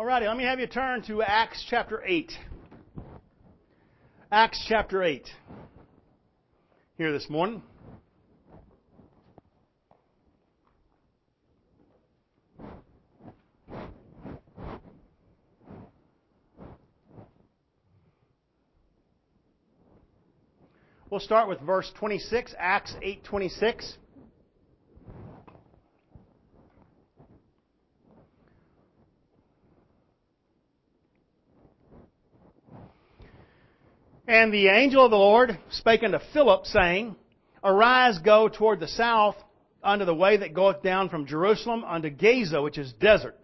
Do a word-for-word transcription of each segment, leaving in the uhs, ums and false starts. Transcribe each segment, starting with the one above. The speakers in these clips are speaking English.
Alrighty, let me have you turn to Acts chapter eight. Acts chapter eight. Here this morning. We'll start with verse twenty-six, Acts eight twenty-six. And the angel of the Lord spake unto Philip, saying, Arise, go toward the south, unto the way that goeth down from Jerusalem unto Gaza, which is desert.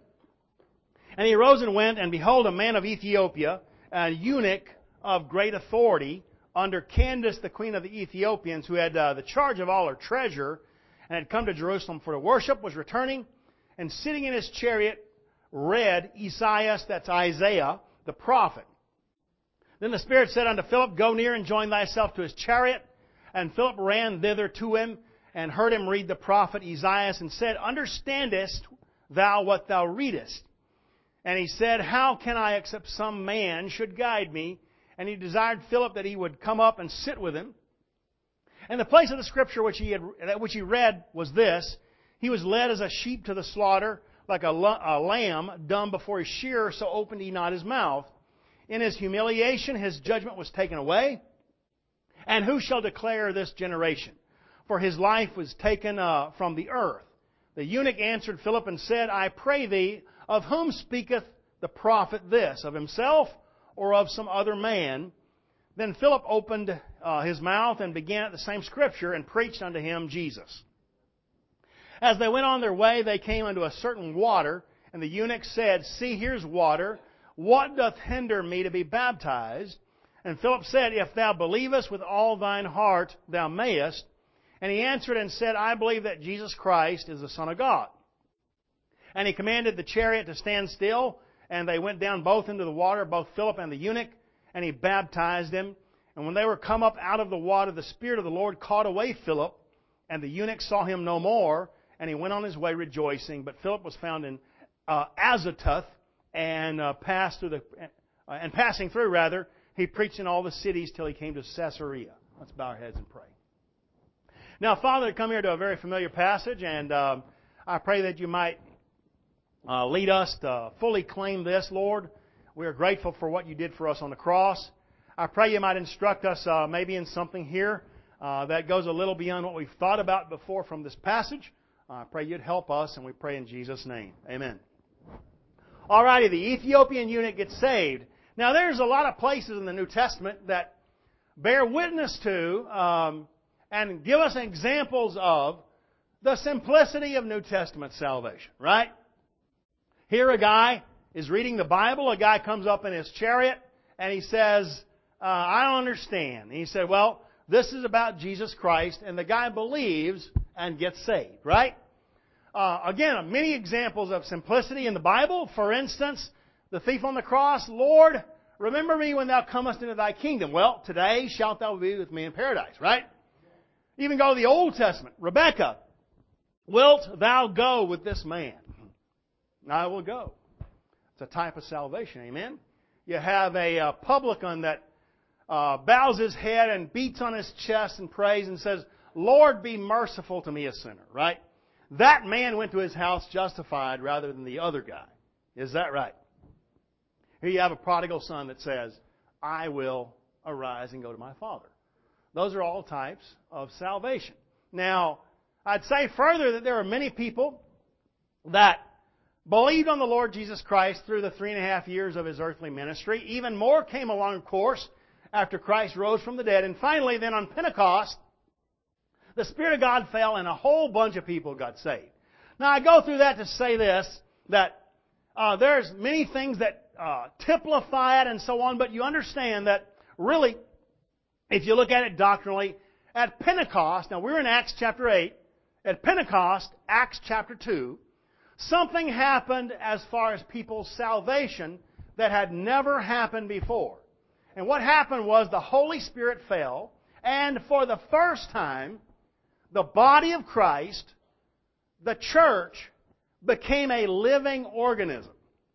And he arose and went, and behold, a man of Ethiopia, a eunuch of great authority, under Candace, the queen of the Ethiopians, who had uh, the charge of all her treasure, and had come to Jerusalem for to worship, was returning, and sitting in his chariot, read Esaias, that's Isaiah, the prophet. Then the Spirit said unto Philip, Go near and join thyself to his chariot. And Philip ran thither to him, and heard him read the prophet Esaias, and said, Understandest thou what thou readest? And he said, How can I, except some man should guide me? And he desired Philip that he would come up and sit with him. And the place of the scripture which he had, which he read was this: He was led as a sheep to the slaughter, like a, a lamb dumb before his shearer, so opened he not his mouth. In his humiliation his judgment was taken away. And who shall declare this generation? For his life was taken uh, from the earth. The eunuch answered Philip and said, I pray thee, of whom speaketh the prophet this? Of himself or of some other man? Then Philip opened uh, his mouth and began at the same scripture and preached unto him Jesus. As they went on their way, they came unto a certain water, and the eunuch said, See, here's water. What doth hinder me to be baptized? And Philip said, If thou believest with all thine heart, thou mayest. And he answered and said, I believe that Jesus Christ is the Son of God. And he commanded the chariot to stand still, and they went down both into the water, both Philip and the eunuch, and he baptized him. And when they were come up out of the water, the Spirit of the Lord caught away Philip, and the eunuch saw him no more, and he went on his way rejoicing. But Philip was found in uh, Azotus, and uh, passed through the, uh, and passing through rather, he preached in all the cities till he came to Caesarea. Let's bow our heads and pray. Now, Father, I come here to a very familiar passage, and um, I pray that you might uh, lead us to fully claim this, Lord. We are grateful for what you did for us on the cross. I pray you might instruct us uh, maybe in something here uh, that goes a little beyond what we've thought about before from this passage. Uh, I pray you'd help us, and we pray in Jesus' name. Amen. Alrighty, the Ethiopian eunuch gets saved. Now, there's a lot of places in the New Testament that bear witness to um, and give us examples of the simplicity of New Testament salvation, right? Here a guy is reading the Bible. A guy comes up in his chariot, and he says, uh, I don't understand. And he said, well, this is about Jesus Christ, and the guy believes and gets saved, right? Uh, again, many examples of simplicity in the Bible. For instance, the thief on the cross, Lord, remember me when thou comest into thy kingdom. Well, today shalt thou be with me in paradise, right? Even go to the Old Testament. Rebekah, wilt thou go with this man? I will go. It's a type of salvation, amen? You have a uh, publican that uh, bows his head and beats on his chest and prays and says, Lord, be merciful to me, a sinner, right? That man went to his house justified rather than the other guy. Is that right? Here you have a prodigal son that says, I will arise and go to my father. Those are all types of salvation. Now, I'd say further that there are many people that believed on the Lord Jesus Christ through the three and a half years of His earthly ministry. Even more came along, of course, after Christ rose from the dead. And finally, then on Pentecost, the Spirit of God fell and a whole bunch of people got saved. Now, I go through that to say this, that uh, there's many things that uh, typify it and so on, but you understand that really, if you look at it doctrinally, at Pentecost, now we're in Acts chapter eight, at Pentecost, Acts chapter two, something happened as far as people's salvation that had never happened before. And what happened was the Holy Spirit fell, and for the first time, the body of Christ, the church, became a living organism.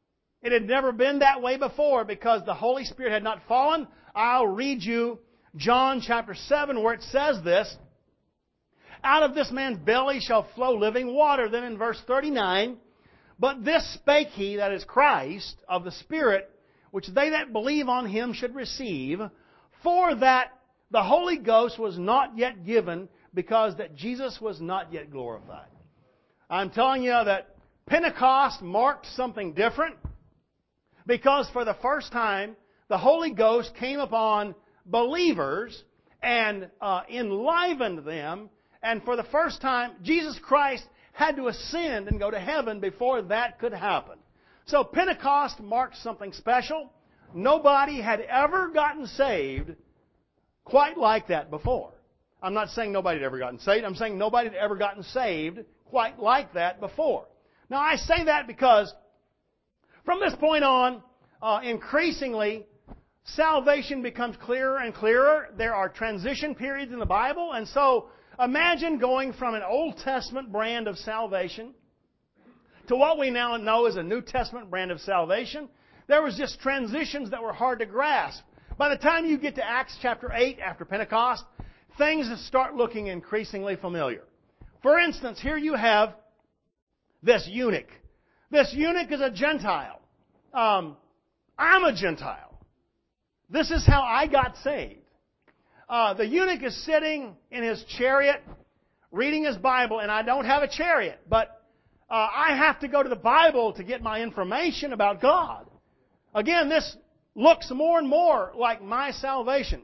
It had never been that way before because the Holy Spirit had not fallen. I'll read you John chapter seven where it says this. Out of this man's belly shall flow living water. Then in verse thirty-nine, but this spake he, that is Christ, of the Spirit, which they that believe on Him should receive, for that the Holy Ghost was not yet given, because that Jesus was not yet glorified. I'm telling you that Pentecost marked something different, because for the first time, the Holy Ghost came upon believers and uh, enlivened them. And for the first time, Jesus Christ had to ascend and go to heaven before that could happen. So Pentecost marked something special. Nobody had ever gotten saved quite like that before. I'm not saying nobody had ever gotten saved. I'm saying nobody had ever gotten saved quite like that before. Now I say that because from this point on, uh, increasingly, salvation becomes clearer and clearer. There are transition periods in the Bible, and so imagine going from an Old Testament brand of salvation to what we now know as a New Testament brand of salvation. There was just transitions that were hard to grasp. By the time you get to Acts chapter eight after Pentecost, things start looking increasingly familiar. For instance, here you have this eunuch. This eunuch is a Gentile. Um, I'm a Gentile. This is how I got saved. Uh, the eunuch is sitting in his chariot, reading his Bible, and I don't have a chariot, but uh, I have to go to the Bible to get my information about God. Again, this looks more and more like my salvation.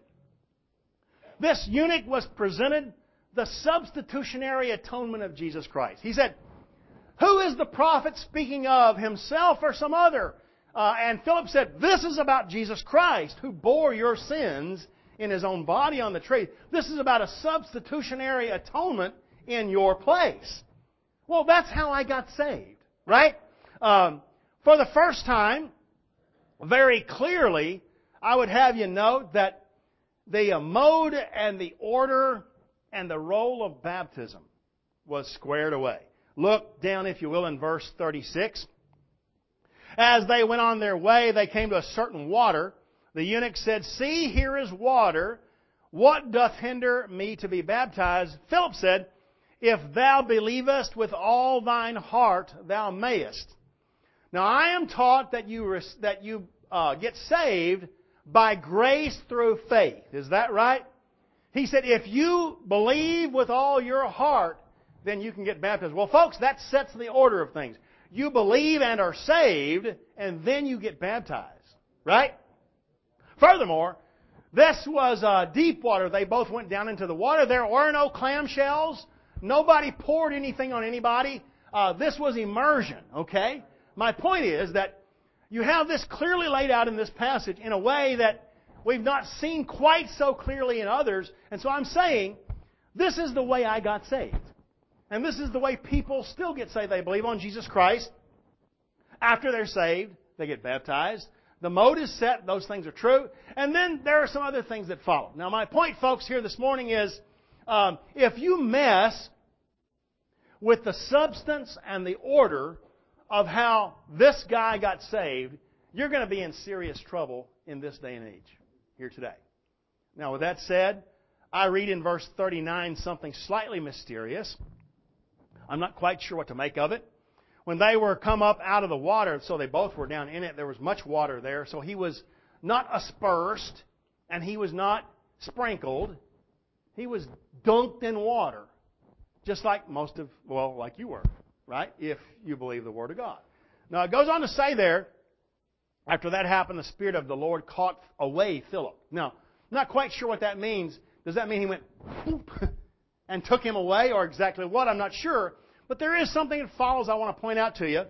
This eunuch was presented the substitutionary atonement of Jesus Christ. He said, who is the prophet speaking of, himself or some other? Uh, and Philip said, this is about Jesus Christ, who bore your sins in His own body on the tree. This is about a substitutionary atonement in your place. Well, that's how I got saved, right? Um, for the first time, very clearly, I would have you note that the mode and the order and the role of baptism was squared away. Look down, if you will, in verse thirty-six. As they went on their way, they came to a certain water. The eunuch said, see, here is water. What doth hinder me to be baptized? Philip said, if thou believest with all thine heart, thou mayest. Now I am taught that you that you uh, get saved by grace through faith. Is that right? He said, if you believe with all your heart, then you can get baptized. Well, folks, that sets the order of things. You believe and are saved, and then you get baptized. Right? Furthermore, this was uh, deep water. They both went down into the water. There were no clamshells. Nobody poured anything on anybody. Uh, this was immersion, okay? My point is that you have this clearly laid out in this passage in a way that we've not seen quite so clearly in others. And so I'm saying, this is the way I got saved. And this is the way people still get saved. They believe on Jesus Christ. After they're saved, they get baptized. The mode is set. Those things are true. And then there are some other things that follow. Now, my point, folks, here this morning is, um, if you mess with the substance and the order of how this guy got saved, you're going to be in serious trouble in this day and age here today. Now, with that said, I read in verse thirty-nine something slightly mysterious. I'm not quite sure what to make of it. When they were come up out of the water, so they both were down in it, there was much water there, so he was not aspersed, and he was not sprinkled. He was dunked in water, just like most of, well, like you were, right? If you believe the Word of God. Now, it goes on to say there, after that happened, the Spirit of the Lord caught away Philip. Now, I'm not quite sure what that means. Does that mean he went whoop, and took him away, or exactly what? I'm not sure. But there is something that follows I want to point out to you.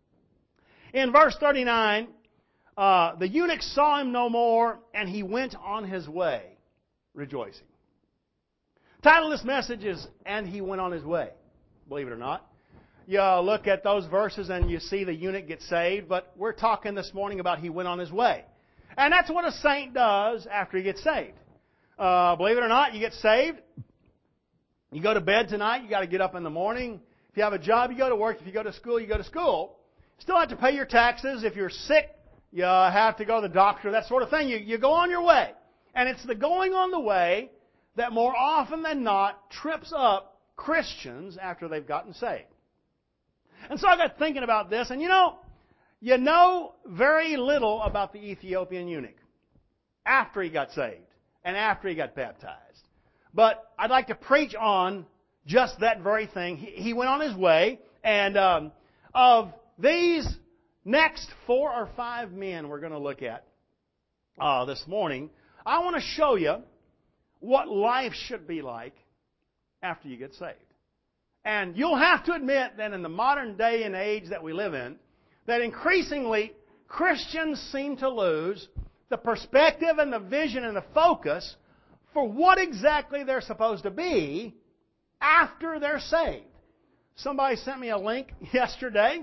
In verse thirty-nine, uh, the eunuch saw him no more, and he went on his way, rejoicing. The title of this message is, And He Went on His Way. Believe it or not. You look at those verses and you see the eunuch get saved, but we're talking this morning about he went on his way. And that's what a saint does after he gets saved. Uh, believe it or not, you get saved. You go to bed tonight, you got to get up in the morning. If you have a job, you go to work. If you go to school, you go to school. Still have to pay your taxes. If you're sick, you have to go to the doctor, that sort of thing. You, you go on your way. And it's the going on the way that more often than not trips up Christians after they've gotten saved. And so I got thinking about this, and you know, you know very little about the Ethiopian eunuch after he got saved and after he got baptized. But I'd like to preach on just that very thing. He, he went on his way, and um, of these next four or five men we're going to look at uh, this morning, I want to show you what life should be like after you get saved. And you'll have to admit that in the modern day and age that we live in, that increasingly Christians seem to lose the perspective and the vision and the focus for what exactly they're supposed to be after they're saved. Somebody sent me a link yesterday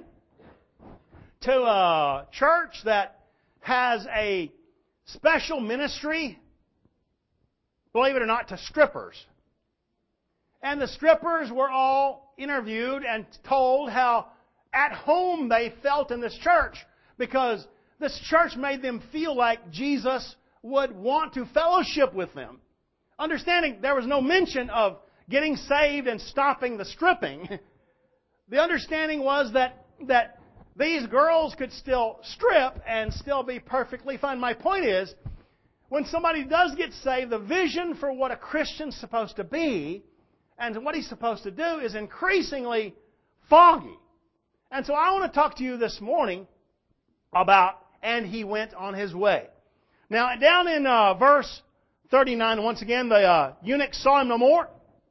to a church that has a special ministry, believe it or not, to strippers. And the strippers were all interviewed and told how at home they felt in this church, because this church made them feel like Jesus would want to fellowship with them. Understanding there was no mention of getting saved and stopping the stripping. The understanding was that, that these girls could still strip and still be perfectly fine. My point is, when somebody does get saved, the vision for what a Christian's supposed to be and what he's supposed to do is increasingly foggy. And so I want to talk to you this morning about, and he went on his way. Now, down in uh, verse thirty-nine, once again, the uh, eunuch saw him no more,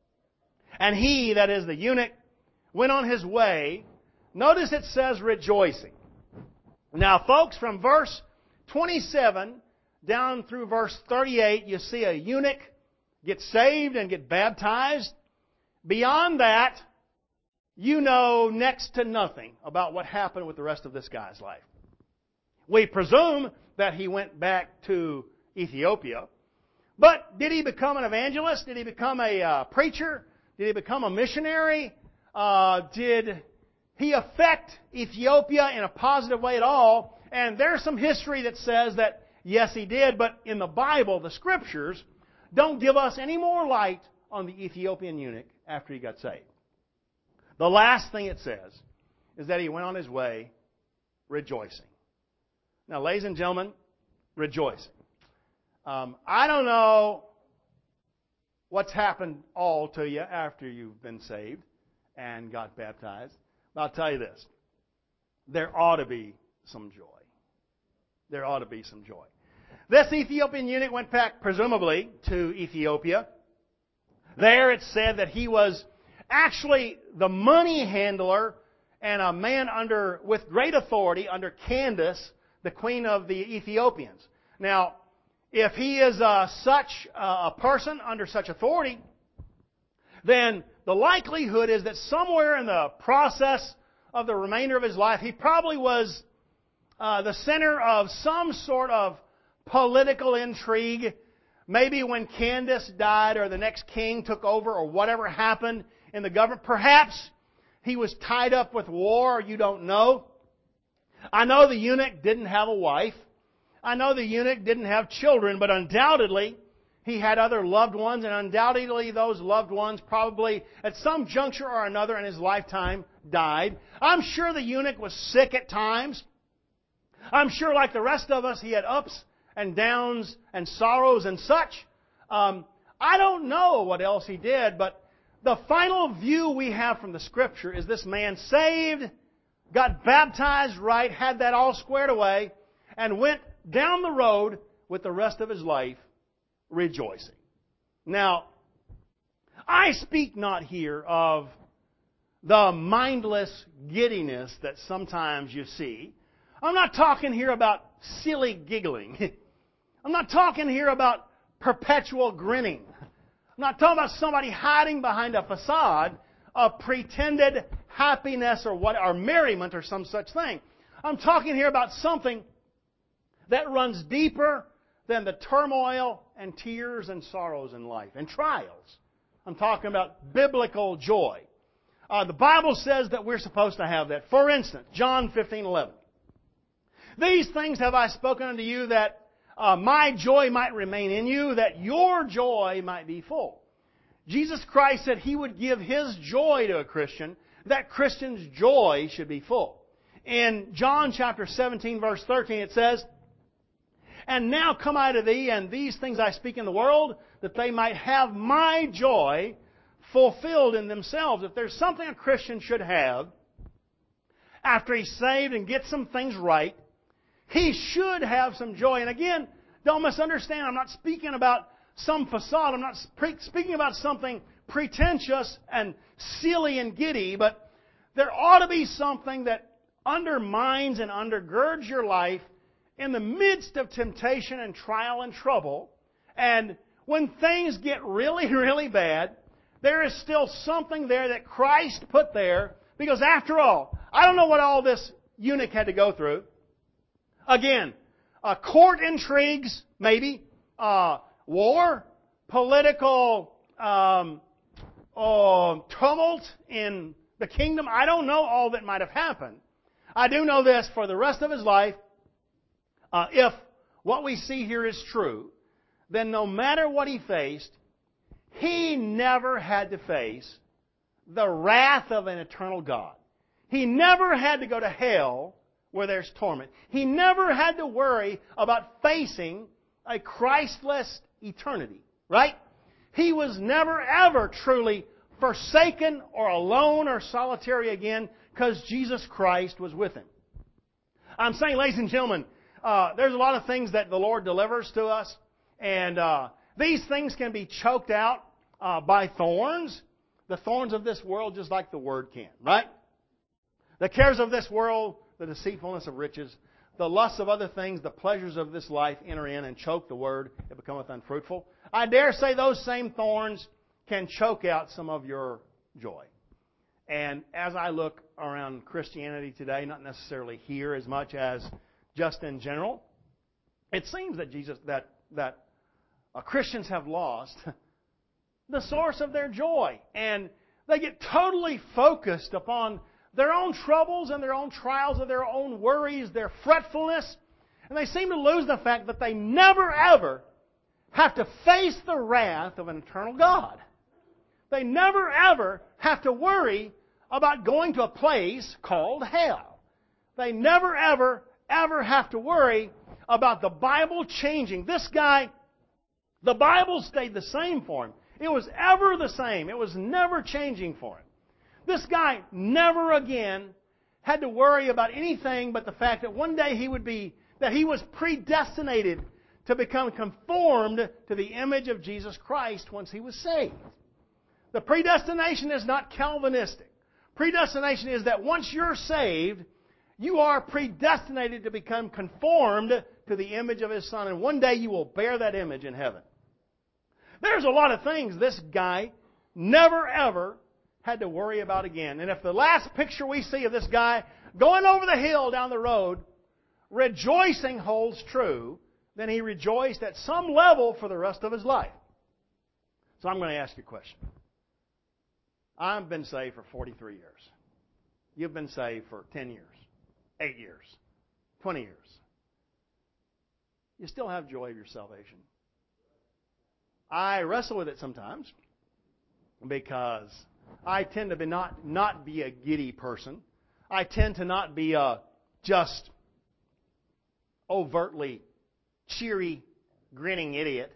and he, that is the eunuch, went on his way. Notice it says rejoicing. Now, folks, from verse twenty-seven down through verse thirty-eight, you see a eunuch get saved and get baptized. Beyond that, you know next to nothing about what happened with the rest of this guy's life. We presume that he went back to Ethiopia. But did he become an evangelist? Did he become a uh, preacher? Did he become a missionary? Uh, did he affect Ethiopia in a positive way at all? And there's some history that says that, yes, he did, but in the Bible, the Scriptures don't give us any more light on the Ethiopian eunuch after he got saved. The last thing it says is that he went on his way rejoicing. Now, ladies and gentlemen, rejoicing. Um, I don't know what's happened all to you after you've been saved and got baptized, but I'll tell you this. There ought to be some joy. There ought to be some joy. This Ethiopian eunuch went back, presumably, to Ethiopia. There it said that he was actually the money handler and a man under with great authority under Candace, the queen of the Ethiopians. Now, if he is uh, such uh, a person under such authority, then the likelihood is that somewhere in the process of the remainder of his life, he probably was uh, the center of some sort of political intrigue. Maybe when Candace died or the next king took over or whatever happened in the government, perhaps he was tied up with war, you don't know. I know the eunuch didn't have a wife. I know the eunuch didn't have children, but undoubtedly he had other loved ones, and undoubtedly those loved ones probably at some juncture or another in his lifetime died. I'm sure the eunuch was sick at times. I'm sure, like the rest of us, he had ups and downs and sorrows and such. Um, I don't know what else he did, but the final view we have from the Scripture is this man saved, got baptized right, had that all squared away, and went down the road with the rest of his life rejoicing. Now, I speak not here of the mindless giddiness that sometimes you see. I'm not talking here about silly giggling. I'm not talking here about perpetual grinning. I'm not talking about somebody hiding behind a facade of pretended happiness or what, or merriment or some such thing. I'm talking here about something that runs deeper than the turmoil and tears and sorrows in life and trials. I'm talking about biblical joy. Uh, the Bible says that we're supposed to have that. For instance, John fifteen eleven. These things have I spoken unto you that uh, my joy might remain in you, that your joy might be full. Jesus Christ said He would give His joy to a Christian, that Christian's joy should be full. In John chapter seventeen, verse thirteen, it says, And now come I to thee, and these things I speak in the world, that they might have my joy fulfilled in themselves. If there's something a Christian should have, after he's saved and gets some things right, he should have some joy. And again, don't misunderstand, I'm not speaking about some facade. I'm not speaking about something pretentious and silly and giddy, but there ought to be something that undermines and undergirds your life in the midst of temptation and trial and trouble. And when things get really, really bad, there is still something there that Christ put there. Because after all, I don't know what all this eunuch had to go through. Again, uh, court intrigues, maybe, uh, war, political um, uh, tumult in the kingdom. I don't know all that might have happened. I do know this, for the rest of his life, uh, if what we see here is true, then no matter what he faced, he never had to face the wrath of an eternal God. He never had to go to hell where there's torment. He never had to worry about facing a Christless eternity. Right? He was never ever truly forsaken or alone or solitary again because Jesus Christ was with him. I'm saying, ladies and gentlemen, uh, there's a lot of things that the Lord delivers to us. And uh, these things can be choked out uh, by thorns. The thorns of this world, just like the Word can. Right? The cares of this world, the deceitfulness of riches, the lusts of other things, the pleasures of this life enter in and choke the Word. It becometh unfruitful. I dare say those same thorns can choke out some of your joy. And as I look around Christianity today, not necessarily here as much as just in general, it seems that Jesus that that uh, Christians have lost the source of their joy, and they get totally focused upon their own troubles and their own trials and their own worries, their fretfulness, and they seem to lose the fact that they never ever have to face the wrath of an eternal God. They never ever have to worry about going to a place called hell. They never ever, ever have to worry about the Bible changing. This guy, the Bible stayed the same for him. It was ever the same. It was never changing for him. This guy never again had to worry about anything but the fact that one day he would be, that he was predestinated to become conformed to the image of Jesus Christ once he was saved. The predestination is not Calvinistic. Predestination is that once you're saved, you are predestinated to become conformed to the image of His Son, and one day you will bear that image in heaven. There's a lot of things this guy never ever had to worry about again. And if the last picture we see of this guy going over the hill down the road, rejoicing holds true, then he rejoiced at some level for the rest of his life. So I'm going to ask you a question. I've been saved for forty-three years. You've been saved for ten years, eight years, twenty years. You still have joy of your salvation. I wrestle with it sometimes because I tend to be not, not be a giddy person. I tend to not be a just overtly cheery, grinning idiot.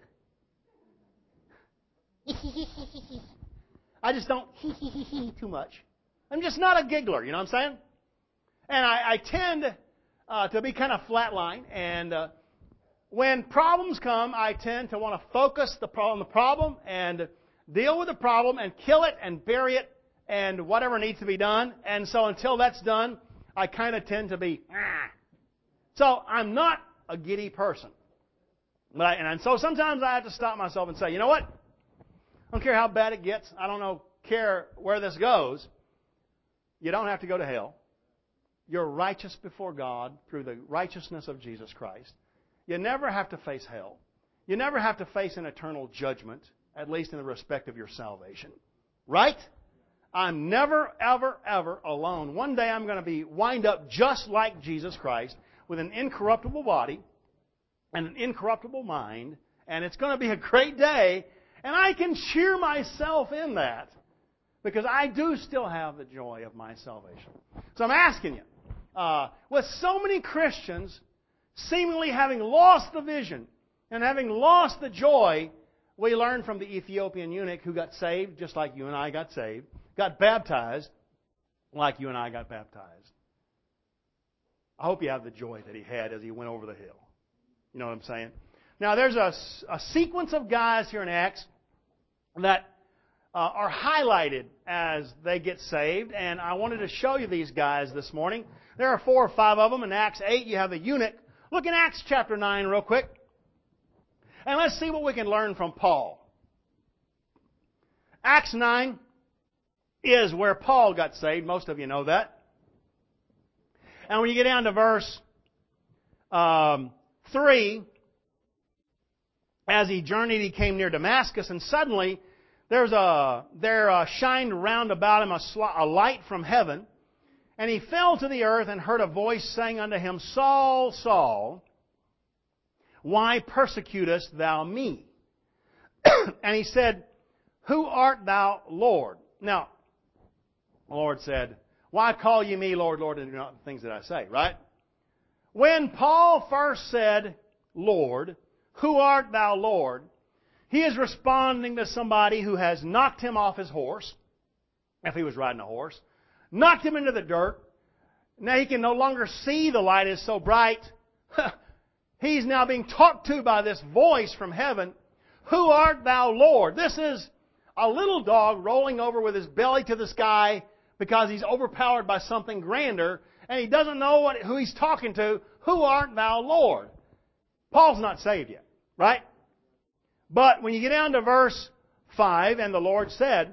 I just don't too much. I'm just not a giggler, you know what I'm saying? And I, I tend uh, to be kind of flatline. And uh, when problems come, I tend to want to focus the problem, the problem and deal with the problem and kill it and bury it and whatever needs to be done. And so until that's done, I kind of tend to be, ah. So I'm not a giddy person. But I, and so sometimes I have to stop myself and say, you know what? I don't care how bad it gets. I don't know, care where this goes. You don't have to go to hell. You're righteous before God through the righteousness of Jesus Christ. You never have to face hell. You never have to face an eternal judgment, at least in the respect of your salvation. Right? I'm never, ever, ever alone. One day I'm going to be wind up just like Jesus Christ with an incorruptible body and an incorruptible mind. And it's going to be a great day. And I can cheer myself in that because I do still have the joy of my salvation. So I'm asking you, uh, with so many Christians seemingly having lost the vision and having lost the joy, we learned from the Ethiopian eunuch who got saved just like you and I got saved, got baptized like you and I got baptized. I hope you have the joy that he had as he went over the hill. You know what I'm saying? Now, there's a, a sequence of guys here in Acts that uh, are highlighted as they get saved, and I wanted to show you these guys this morning. There are four or five of them. In Acts eight, you have the eunuch. Look in Acts chapter nine real quick, and let's see what we can learn from Paul. Acts nine is where Paul got saved. Most of you know that. And when you get down to verse um, three, as he journeyed, he came near Damascus, and suddenly there's a there uh, shined round about him a, sl- a light from heaven, and he fell to the earth and heard a voice saying unto him, Saul, Saul, why persecutest thou me? And he said, Who art thou, Lord? Now, the Lord said, Why call ye me Lord, Lord, and do not the things that I say, right? When Paul first said, Lord, who art thou, Lord? He is responding to somebody who has knocked him off his horse, if he was riding a horse, knocked him into the dirt. Now he can no longer see, the light is so bright. He's now being talked to by this voice from heaven. Who art thou, Lord? This is a little dog rolling over with his belly to the sky because he's overpowered by something grander, and he doesn't know what, who he's talking to. Who art thou, Lord? Paul's not saved yet, right? But when you get down to verse five, and the Lord said,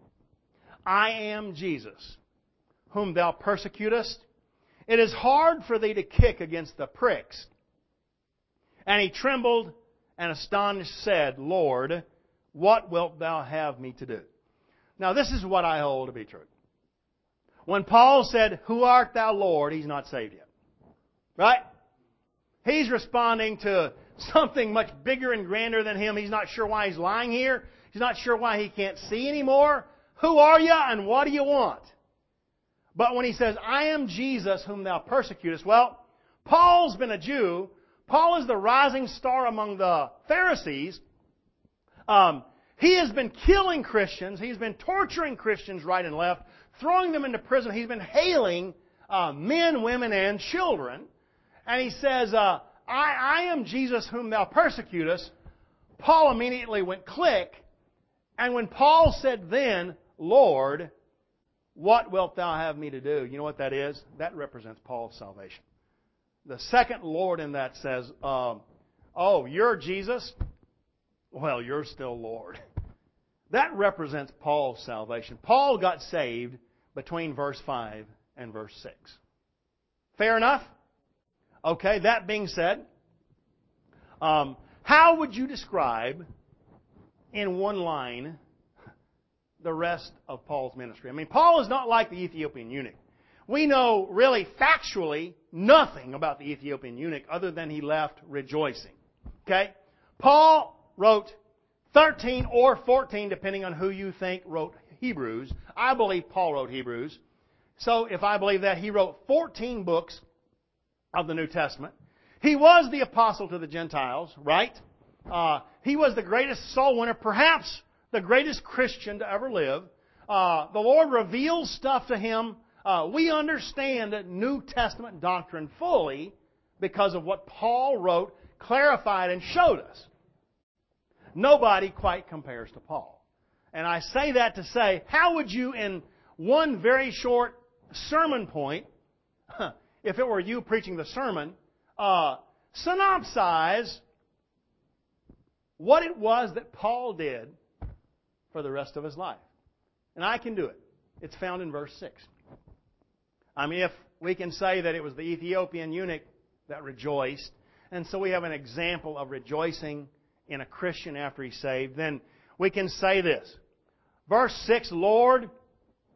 I am Jesus, whom thou persecutest. It is hard for thee to kick against the pricks. And he trembled and astonished said, Lord, what wilt thou have me to do? Now this is what I hold to be true. When Paul said, Who art thou, Lord? He's not saved yet. Right? He's responding to something much bigger and grander than him. He's not sure why he's lying here. He's not sure why he can't see anymore. Who are you and what do you want? But when he says, I am Jesus whom thou persecutest, well, Paul's been a Jew. Paul is the rising star among the Pharisees. Um, he has been killing Christians. He's been torturing Christians right and left, throwing them into prison. He's been hailing uh, men, women, and children. And he says, uh, I, I am Jesus whom thou persecutest. Paul immediately went click. And when Paul said then, Lord, what wilt thou have me to do? You know what that is? That represents Paul's salvation. The second Lord in that says, um, oh, you're Jesus? Well, you're still Lord. That represents Paul's salvation. Paul got saved between verse five and verse six. Fair enough? Okay, that being said, um, how would you describe in one line the rest of Paul's ministry? I mean, Paul is not like the Ethiopian eunuch. We know really factually nothing about the Ethiopian eunuch other than he left rejoicing. Okay? Paul wrote thirteen or fourteen, depending on who you think wrote Hebrews. I believe Paul wrote Hebrews. So if I believe that, he wrote fourteen books of the New Testament. He was the apostle to the Gentiles, right? Uh, he was the greatest soul winner, perhaps the greatest Christian to ever live. Uh, the Lord reveals stuff to him. Uh, we understand New Testament doctrine fully because of what Paul wrote, clarified, and showed us. Nobody quite compares to Paul. And I say that to say, how would you, in one very short sermon point, if it were you preaching the sermon, uh, synopsize what it was that Paul did for the rest of his life? And I can do it. It's found in verse six. I mean, if we can say that it was the Ethiopian eunuch that rejoiced, and so we have an example of rejoicing in a Christian after he's saved, then we can say this. Verse six, Lord,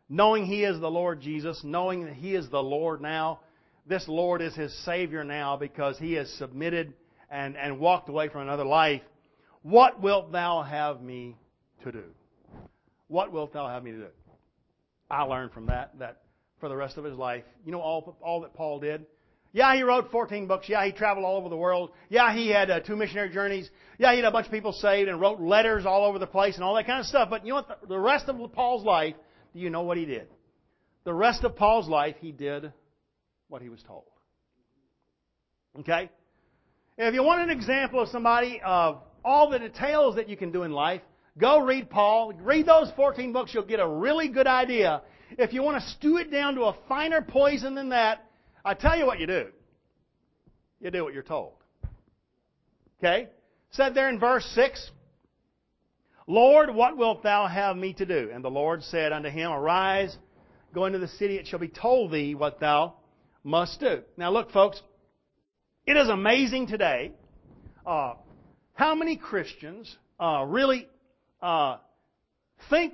knowing He is the Lord Jesus, knowing that He is the Lord now. This Lord is his Savior now because he has submitted and, and walked away from another life. What wilt thou have me to do? What wilt thou have me to do? I learned from that that for the rest of his life, you know all, all that Paul did? Yeah, he wrote fourteen books. Yeah, he traveled all over the world. Yeah, he had uh, two missionary journeys. Yeah, he had a bunch of people saved and wrote letters all over the place and all that kind of stuff. But you know what? The, the rest of Paul's life, do you know what he did? The rest of Paul's life, he did what he was told. Okay? If you want an example of somebody of all the details that you can do in life, go read Paul. Read those fourteen books. You'll get a really good idea. If you want to stew it down to a finer poison than that, I tell you what you do. You do what you're told. Okay? Said there in verse six, Lord, what wilt thou have me to do? And the Lord said unto him, Arise, go into the city, it shall be told thee what thou must do. Now look, folks, it is amazing today uh, how many Christians uh, really uh, think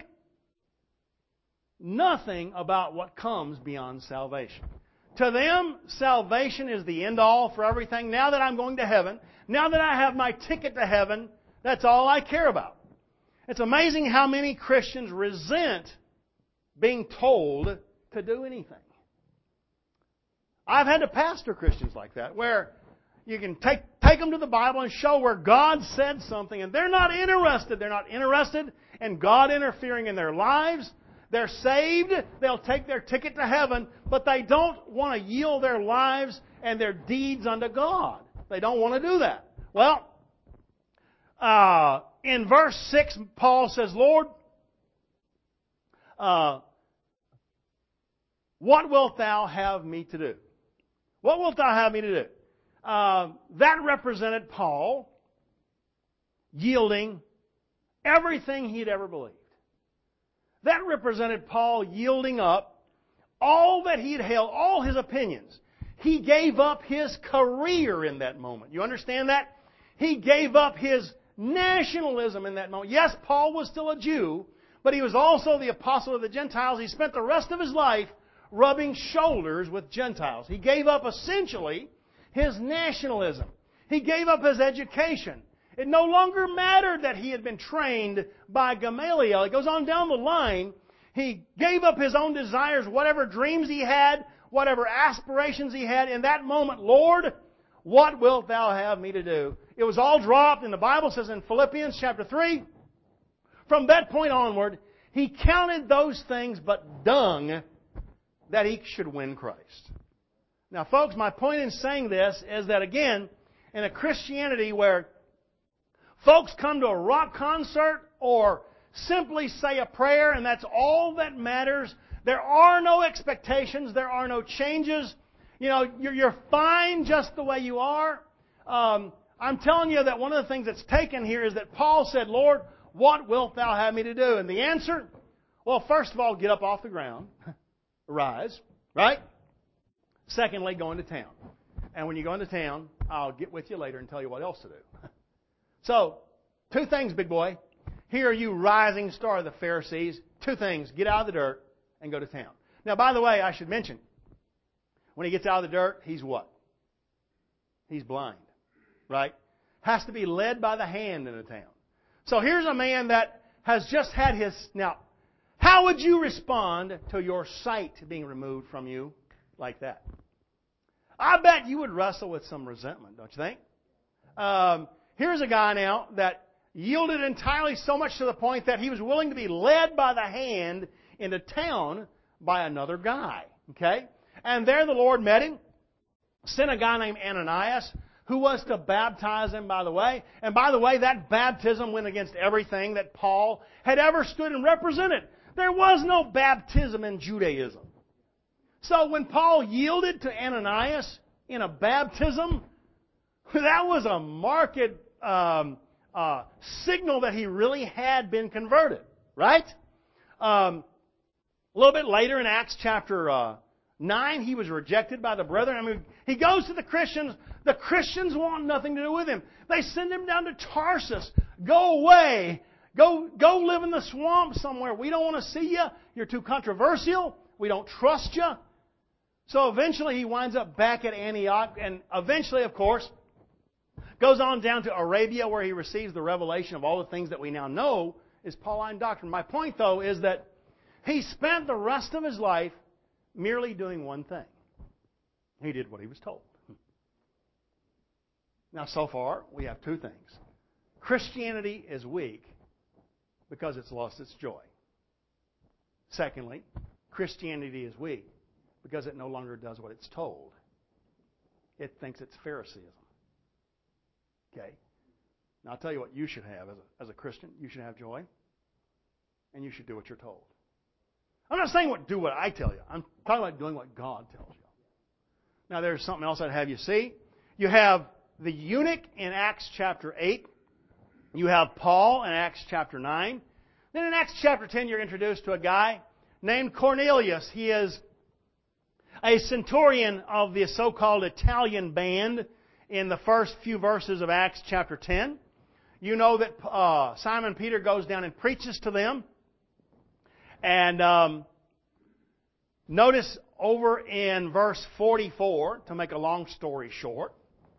nothing about what comes beyond salvation. To them, salvation is the end-all for everything. Now that I'm going to heaven, now that I have my ticket to heaven, that's all I care about. It's amazing how many Christians resent being told to do anything. I've had to pastor Christians like that, where you can take take them to the Bible and show where God said something, and they're not interested. They're not interested in God interfering in their lives. They're saved. They'll take their ticket to heaven, but they don't want to yield their lives and their deeds unto God. They don't want to do that. Well, uh, in verse six, Paul says, Lord, uh, what wilt thou have me to do? What wilt thou have me to do? Uh, that represented Paul yielding everything he'd ever believed. That represented Paul yielding up all that he'd held, all his opinions. He gave up his career in that moment. You understand that? He gave up his nationalism in that moment. Yes, Paul was still a Jew, but he was also the apostle of the Gentiles. He spent the rest of his life rubbing shoulders with Gentiles. He gave up essentially his nationalism. He gave up his education. It no longer mattered that he had been trained by Gamaliel. It goes on down the line. He gave up his own desires, whatever dreams he had, whatever aspirations he had. In that moment, Lord, what wilt thou have me to do? It was all dropped, and the Bible says in Philippians chapter three, from that point onward, he counted those things but dung that he should win Christ. Now, folks, my point in saying this is that, again, in a Christianity where folks come to a rock concert or simply say a prayer and that's all that matters, there are no expectations, there are no changes. You know, you're, you're fine just the way you are. Um, I'm telling you that one of the things that's taken here is that Paul said, Lord, what wilt thou have me to do? And the answer, well, first of all, get up off the ground. Arise, right? Secondly, go into town. And when you go into town, I'll get with you later and tell you what else to do. So, two things, big boy. Here are you, rising star of the Pharisees. Two things. Get out of the dirt and go to town. Now, by the way, I should mention, when he gets out of the dirt, he's what? He's blind, right? Has to be led by the hand in a town. So here's a man that has just had his... Now, how would you respond to your sight being removed from you like that? I bet you would wrestle with some resentment, don't you think? Um, here's a guy now that yielded entirely so much to the point that he was willing to be led by the hand into town by another guy. Okay? And there the Lord met him, sent a guy named Ananias, who was to baptize him, by the way. And by the way, that baptism went against everything that Paul had ever stood and represented. There was no baptism in Judaism. So when Paul yielded to Ananias in a baptism, that was a marked um, uh, signal that he really had been converted, right? Um, a little bit later in Acts chapter uh, nine, he was rejected by the brethren. I mean, he goes to the Christians. The Christians want nothing to do with him. They send him down to Tarsus. Go away. Go, go live in the swamp somewhere. We don't want to see you. You're too controversial. We don't trust you. So eventually he winds up back at Antioch, and eventually, of course, goes on down to Arabia where he receives the revelation of all the things that we now know is Pauline doctrine. My point, though, is that he spent the rest of his life merely doing one thing. He did what he was told. Now, so far, we have two things. Christianity is weak because it's lost its joy. Secondly, Christianity is weak because it no longer does what it's told. It thinks it's Phariseeism. Okay? Now, I'll tell you what you should have as a, as a Christian. You should have joy, and you should do what you're told. I'm not saying what do what I tell you. I'm talking about doing what God tells you. Now, there's something else I'd have you see. You have the eunuch in Acts chapter eight. You have Paul in Acts chapter nine. Then in Acts chapter ten, you're introduced to a guy named Cornelius. He is a centurion of the so-called Italian band in the first few verses of Acts chapter ten. You know that uh, Simon Peter goes down and preaches to them. And um, notice over in verse forty-four, to make a long story short,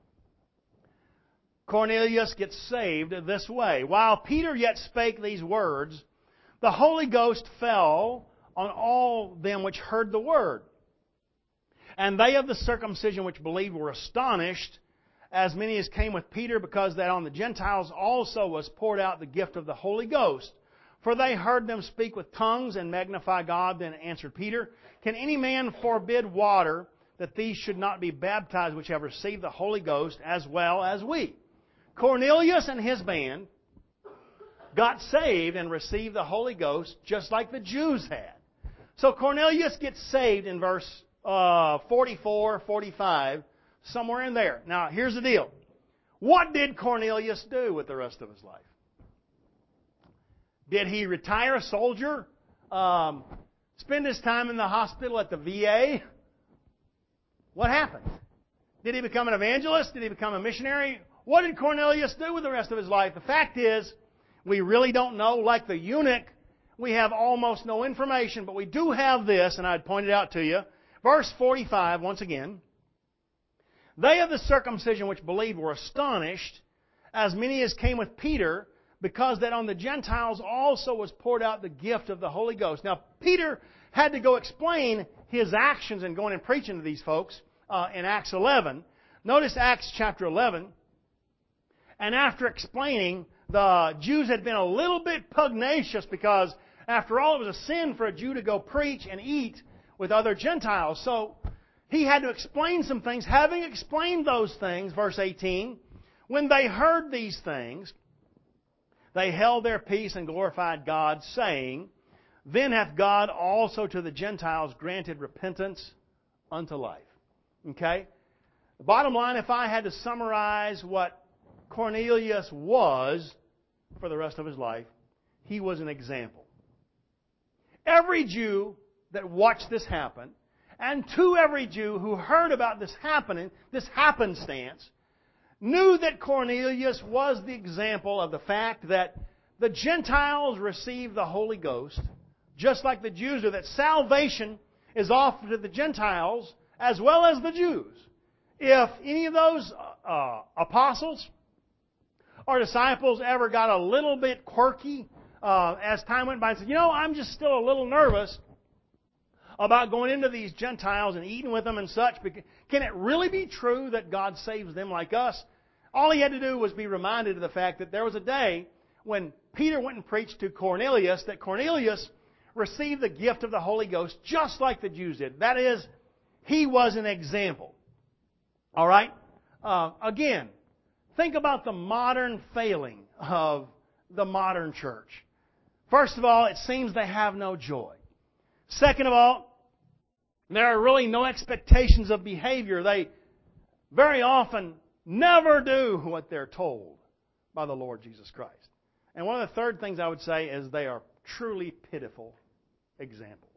Cornelius gets saved this way. While Peter yet spake these words, the Holy Ghost fell on all them which heard the word. And they of the circumcision which believed were astonished, as many as came with Peter, because that on the Gentiles also was poured out the gift of the Holy Ghost. For they heard them speak with tongues and magnify God. Then answered Peter, Can any man forbid water that these should not be baptized which have received the Holy Ghost as well as we? Cornelius and his band got saved and received the Holy Ghost just like the Jews had. So Cornelius gets saved in verse uh, forty-four, forty-five, somewhere in there. Now, here's the deal. What did Cornelius do with the rest of his life? Did he retire a soldier? Um, spend his time in the hospital at the V A? What happened? Did he become an evangelist? Did he become a missionary? What did Cornelius do with the rest of his life? The fact is, we really don't know. Like the eunuch, we have almost no information, but we do have this, and I'd point it out to you. Verse forty-five, once again. They of the circumcision which believed were astonished, as many as came with Peter, because that on the Gentiles also was poured out the gift of the Holy Ghost. Now, Peter had to go explain his actions in going and preaching to these folks uh, in Acts eleven. Notice Acts chapter eleven. And after explaining, the Jews had been a little bit pugnacious because, after all, it was a sin for a Jew to go preach and eat with other Gentiles. So he had to explain some things. Having explained those things, verse eighteen, when they heard these things, they held their peace and glorified God, saying, Then hath God also to the Gentiles granted repentance unto life. Okay? The bottom line, if I had to summarize what Cornelius was for the rest of his life, he was an example. Every Jew that watched this happen, and to every Jew who heard about this happening, this happenstance, knew that Cornelius was the example of the fact that the Gentiles receive the Holy Ghost, just like the Jews do, that salvation is offered to the Gentiles as well as the Jews. If any of those uh, apostles or disciples ever got a little bit quirky uh, as time went by and said, you know, I'm just still a little nervous about going into these Gentiles and eating with them and such. Can it really be true that God saves them like us? All he had to do was be reminded of the fact that there was a day when Peter went and preached to Cornelius, that Cornelius received the gift of the Holy Ghost just like the Jews did. That is, he was an example. All right? Uh, again, think about the modern failing of the modern church. First of all, it seems they have no joy. Second of all, there are really no expectations of behavior. They very often never do what they're told by the Lord Jesus Christ. And one of the third things I would say is they are truly pitiful examples.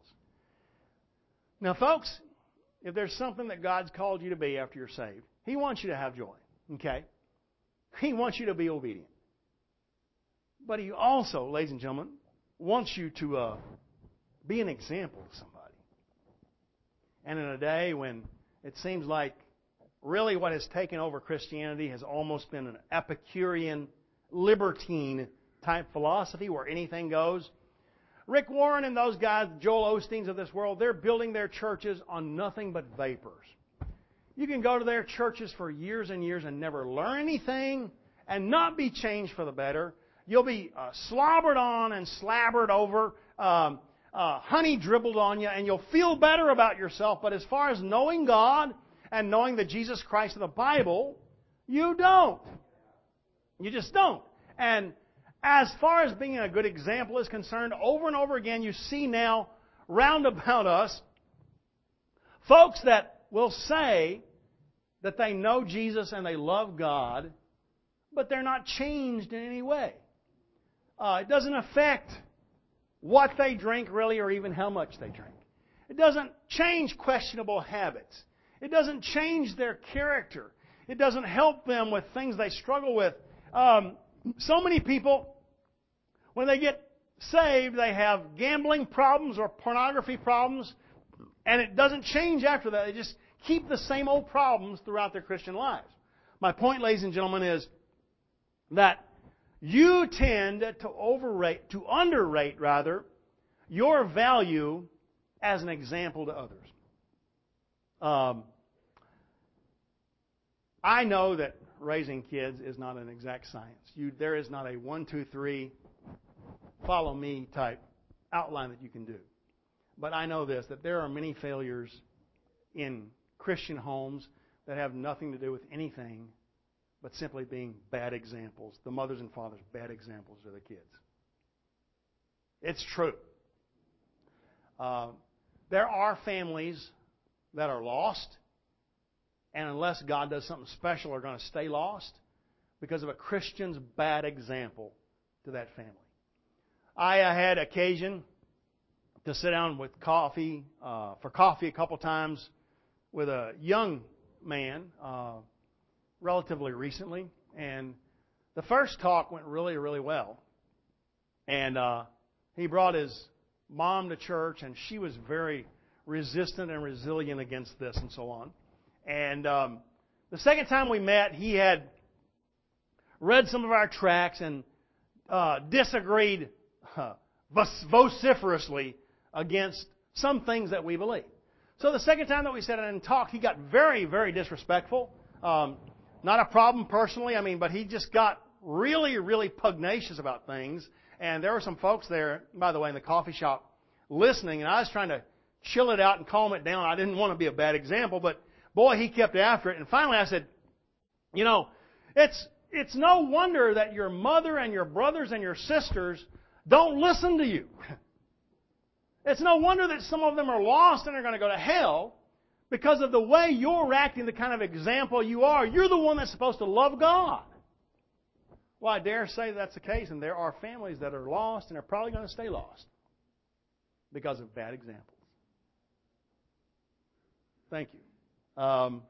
Now, folks, if there's something that God's called you to be after you're saved, He wants you to have joy. Okay? He wants you to be obedient. But He also, ladies and gentlemen, wants you to uh, be an example to somebody. And in a day when it seems like really what has taken over Christianity has almost been an Epicurean, libertine type philosophy where anything goes. Rick Warren and those guys, Joel Osteens of this world, they're building their churches on nothing but vapors. You can go to their churches for years and years and never learn anything and not be changed for the better. You'll be uh, slobbered on and slabbered over, um, uh, honey dribbled on you, and you'll feel better about yourself. But as far as knowing God and knowing the Jesus Christ of the Bible, you don't. You just don't. And as far as being a good example is concerned, over and over again you see now round about us folks that will say that they know Jesus and they love God, but they're not changed in any way. Uh, it doesn't affect what they drink really or even how much they drink. It doesn't change questionable habits. It doesn't change their character. It doesn't help them with things they struggle with. Um, so many people, when they get saved, they have gambling problems or pornography problems, and it doesn't change after that. They just keep the same old problems throughout their Christian lives. My point, ladies and gentlemen, is that you tend to overrate, to underrate, rather, your value as an example to others. Um, I know that raising kids is not an exact science. You, there is not a one, two, three, follow me type outline that you can do. But I know this, that there are many failures in Christian homes that have nothing to do with anything but simply being bad examples. The mothers and fathers, bad examples to the kids. It's true. Uh, there are families that are lost, and unless God does something special, are going to stay lost because of a Christian's bad example to that family. I uh, had occasion to sit down with coffee uh, for coffee a couple times with a young man uh, relatively recently, and the first talk went really, really well. And uh, he brought his mom to church, and she was very resistant and resilient against this and so on. And um, the second time we met, he had read some of our tracts and uh, disagreed uh, vociferously against some things that we believe. So the second time that we sat down and talked, he got very, very disrespectful. Um, not a problem personally, I mean, but he just got really, really pugnacious about things. And there were some folks there, by the way, in the coffee shop listening, and I was trying to chill it out and calm it down. I didn't want to be a bad example, but boy, he kept after it. And finally I said, you know, it's it's no wonder that your mother and your brothers and your sisters don't listen to you. It's no wonder that some of them are lost and are going to go to hell because of the way you're acting, the kind of example you are. You're the one that's supposed to love God. Well, I dare say that's the case, and there are families that are lost and are probably going to stay lost because of bad examples. Thank you. Um,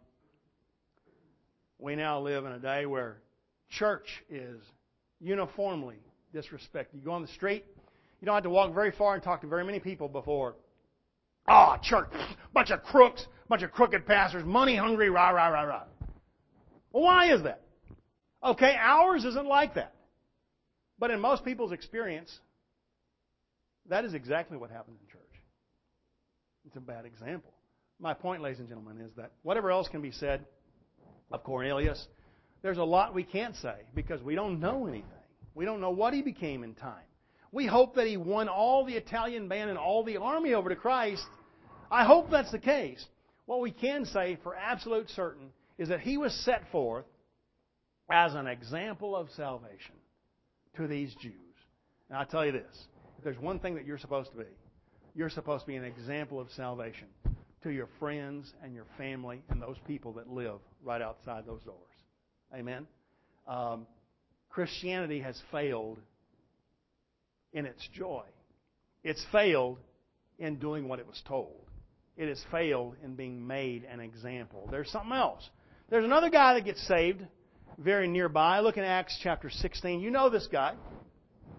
we now live in a day where church is uniformly disrespected. You go on the street, you don't have to walk very far and talk to very many people before. Oh, church, bunch of crooks, bunch of crooked pastors, money hungry, rah, rah, rah, rah. Well, why is that? Okay, ours isn't like that. But in most people's experience, that is exactly what happens in church. It's a bad example. My point, ladies and gentlemen, is that whatever else can be said of Cornelius, there's a lot we can't say because we don't know anything. We don't know what he became in time. We hope that he won all the Italian band and all the army over to Christ. I hope that's the case. What we can say for absolute certain is that he was set forth as an example of salvation to these Jews. And I'll tell you this, if there's one thing that you're supposed to be, you're supposed to be an example of salvation to your friends and your family and those people that live right outside those doors. Amen? Um, Christianity has failed in its joy. It's failed in doing what it was told. It has failed in being made an example. There's something else. There's another guy that gets saved very nearby. Look in Acts chapter sixteen. You know this guy.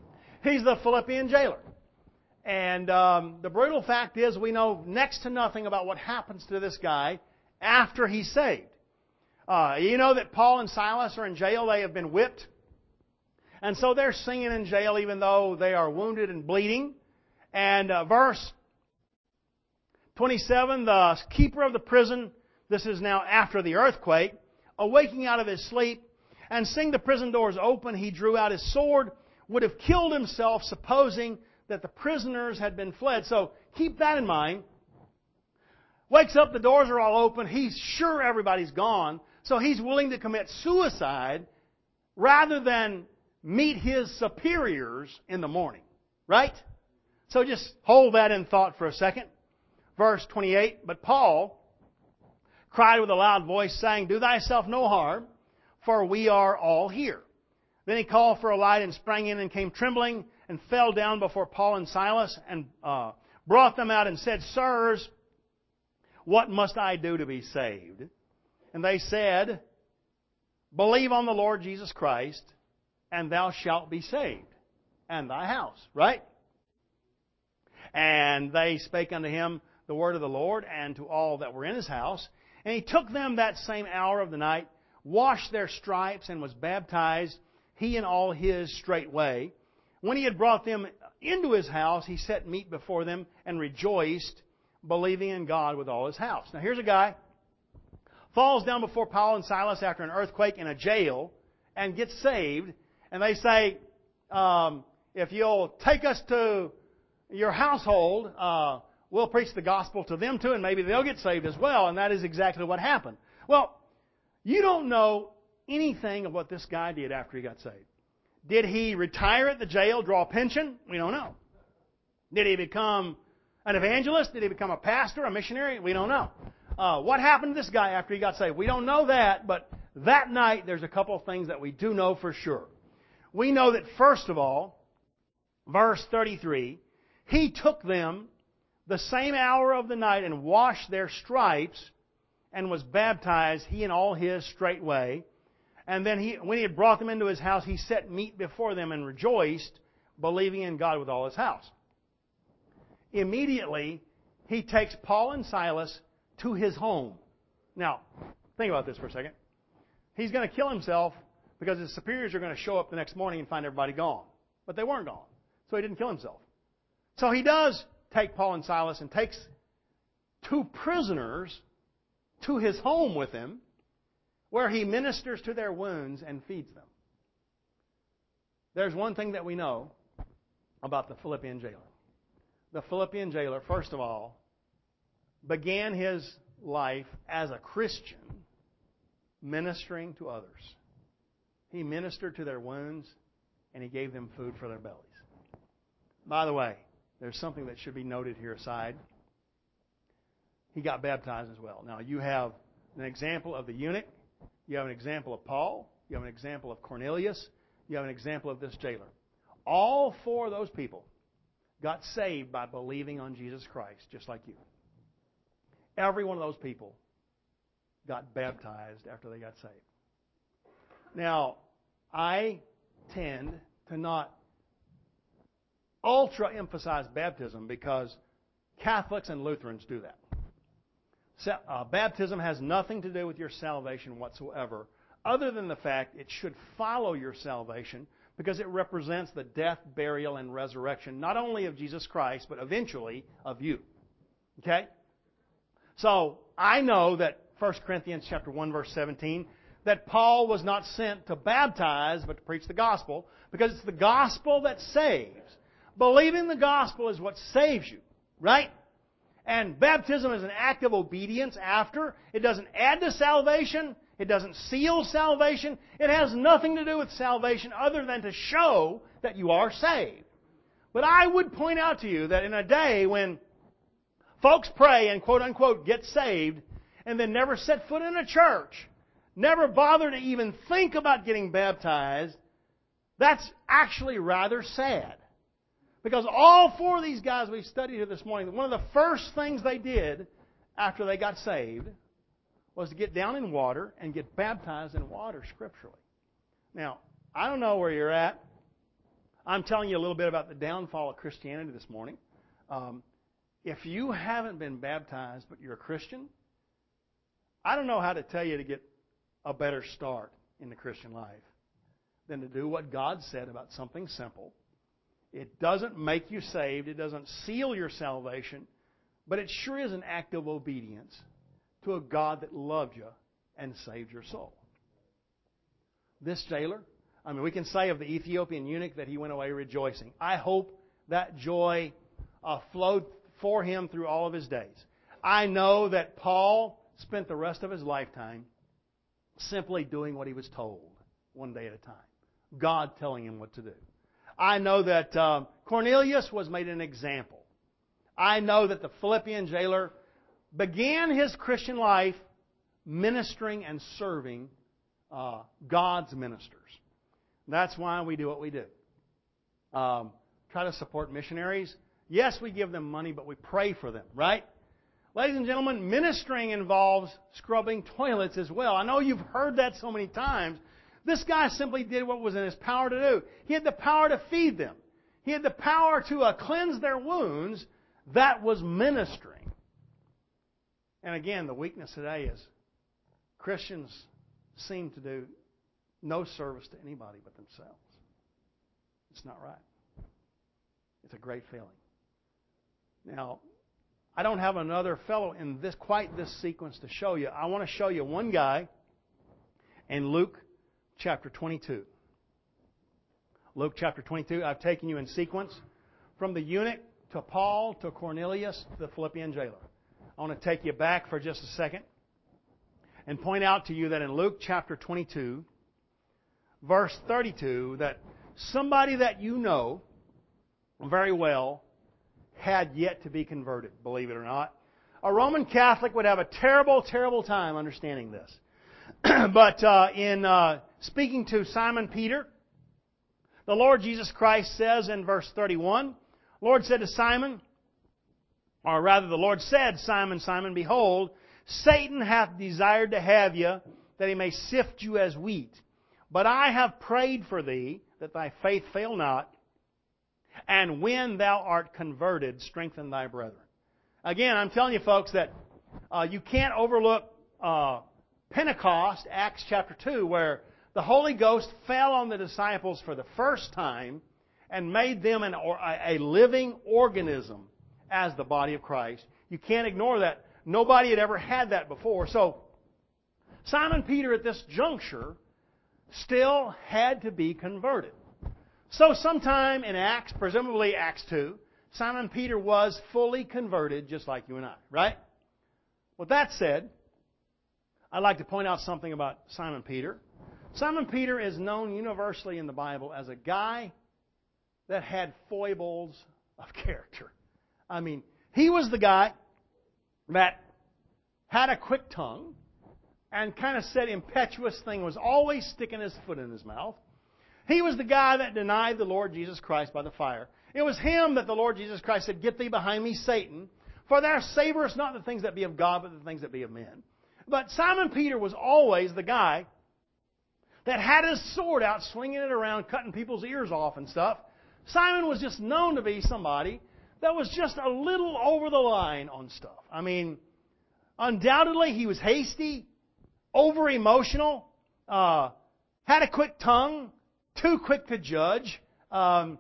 He's the Philippian jailer. And um, the brutal fact is we know next to nothing about what happens to this guy after he's saved. Uh, you know that Paul and Silas are in jail. They have been whipped. And so they're singing in jail even though they are wounded and bleeding. And uh, verse twenty-seven, the keeper of the prison, this is now after the earthquake, awaking out of his sleep, and seeing the prison doors open, he drew out his sword, would have killed himself, supposing that the prisoners had been fled. So keep that in mind. Wakes up, the doors are all open. He's sure everybody's gone. So he's willing to commit suicide rather than meet his superiors in the morning. Right? So just hold that in thought for a second. Verse twenty-eight, but Paul cried with a loud voice, saying, do thyself no harm, for we are all here. Then he called for a light and sprang in and came trembling and fell down before Paul and Silas and uh, brought them out and said, sirs, what must I do to be saved? And they said, believe on the Lord Jesus Christ, and thou shalt be saved, and thy house. Right? And they spake unto him the word of the Lord, and to all that were in his house. And he took them that same hour of the night, washed their stripes, and was baptized, he and all his straightway. When he had brought them into his house, he set meat before them, and rejoiced, believing in God with all his house. Now here's a guy, falls down before Paul and Silas after an earthquake in a jail, and gets saved. And they say, um, if you'll take us to your household, uh, we'll preach the gospel to them too, and maybe they'll get saved as well. And that is exactly what happened. Well, you don't know anything of what this guy did after he got saved. Did he retire at the jail, draw a pension? We don't know. Did he become an evangelist? Did he become a pastor, a missionary? We don't know. Uh, what happened to this guy after he got saved? We don't know that, but that night there's a couple of things that we do know for sure. We know that first of all, verse thirty-three, he took them the same hour of the night and washed their stripes and was baptized, he and all his straightway. And then he, when he had brought them into his house, he set meat before them and rejoiced, believing in God with all his house. Immediately, he takes Paul and Silas to his home. Now, think about this for a second. He's going to kill himself because his superiors are going to show up the next morning and find everybody gone. But they weren't gone. So he didn't kill himself. So he does take Paul and Silas and takes two prisoners to his home with him, where he ministers to their wounds and feeds them. There's one thing that we know about the Philippian jailer. The Philippian jailer, first of all, began his life as a Christian ministering to others. He ministered to their wounds and he gave them food for their bellies. By the way, there's something that should be noted here aside. He got baptized as well. Now, you have an example of the eunuch. You have an example of Paul. You have an example of Cornelius. You have an example of this jailer. All four of those people got saved by believing on Jesus Christ, just like you. Every one of those people got baptized after they got saved. Now, I tend to not ultra-emphasize baptism because Catholics and Lutherans do that. Uh, baptism has nothing to do with your salvation whatsoever, other than the fact it should follow your salvation because it represents the death, burial, and resurrection, not only of Jesus Christ, but eventually of you. Okay? So, I know that First Corinthians chapter one, verse seventeen, that Paul was not sent to baptize, but to preach the gospel, because it's the gospel that saves. Believing the gospel is what saves you. Right? And baptism is an act of obedience after. It doesn't add to salvation. It doesn't seal salvation. It has nothing to do with salvation other than to show that you are saved. But I would point out to you that in a day when folks pray and quote unquote get saved and then never set foot in a church, never bother to even think about getting baptized, that's actually rather sad. Because all four of these guys we've studied here this morning, one of the first things they did after they got saved was to get down in water and get baptized in water scripturally. Now, I don't know where you're at. I'm telling you a little bit about the downfall of Christianity this morning. Um, if you haven't been baptized, but you're a Christian, I don't know how to tell you to get a better start in the Christian life than to do what God said about something simple. It doesn't make you saved. It doesn't seal your salvation. But it sure is an act of obedience to a God that loved you and saved your soul. This jailer, I mean, we can say of the Ethiopian eunuch that he went away rejoicing. I hope that joy uh, flowed for him through all of his days. I know that Paul spent the rest of his lifetime simply doing what he was told one day at a time. God telling him what to do. I know that um, Cornelius was made an example. I know that the Philippian jailer began his Christian life ministering and serving uh, God's ministers. That's why we do what we do. Um, try to support missionaries. Yes, we give them money, but we pray for them, right? Ladies and gentlemen, ministering involves scrubbing toilets as well. I know you've heard that so many times. This guy simply did what was in his power to do. He had the power to feed them. He had the power to uh, cleanse their wounds. That was ministering. And again, the weakness today is Christians seem to do no service to anybody but themselves. It's not right. It's a great feeling. Now, I don't have another fellow in this quite this sequence to show you. I want to show you one guy in Luke chapter twenty-two. Luke chapter twenty-two. I've taken you in sequence from the eunuch to Paul to Cornelius to the Philippian jailer. I want to take you back for just a second and point out to you that in Luke chapter twenty-two, verse thirty-two, that somebody that you know very well had yet to be converted, believe it or not. A Roman Catholic would have a terrible, terrible time understanding this. But uh, in uh, speaking to Simon Peter, the Lord Jesus Christ says in verse thirty-one, Lord said to Simon, or rather the Lord said, Simon, Simon, behold, Satan hath desired to have you, that he may sift you as wheat. But I have prayed for thee, that thy faith fail not, and when thou art converted, strengthen thy brethren. Again, I'm telling you folks that uh, you can't overlook uh, Pentecost, Acts chapter two, where the Holy Ghost fell on the disciples for the first time and made them an, a living organism as the body of Christ. You can't ignore that. Nobody had ever had that before. So, Simon Peter at this juncture still had to be converted. So sometime in Acts, presumably Acts two, Simon Peter was fully converted just like you and I, right? With that said, I'd like to point out something about Simon Peter. Simon Peter is known universally in the Bible as a guy that had foibles of character. I mean, he was the guy that had a quick tongue and kind of said impetuous thing, was always sticking his foot in his mouth. He was the guy that denied the Lord Jesus Christ by the fire. It was him that the Lord Jesus Christ said, Get thee behind me, Satan, for thou savourest not the things that be of God, but the things that be of men. But Simon Peter was always the guy that had his sword out, swinging it around, cutting people's ears off and stuff. Simon was just known to be somebody that was just a little over the line on stuff. I mean, undoubtedly he was hasty, over-emotional, uh, had a quick tongue, too quick to judge, um,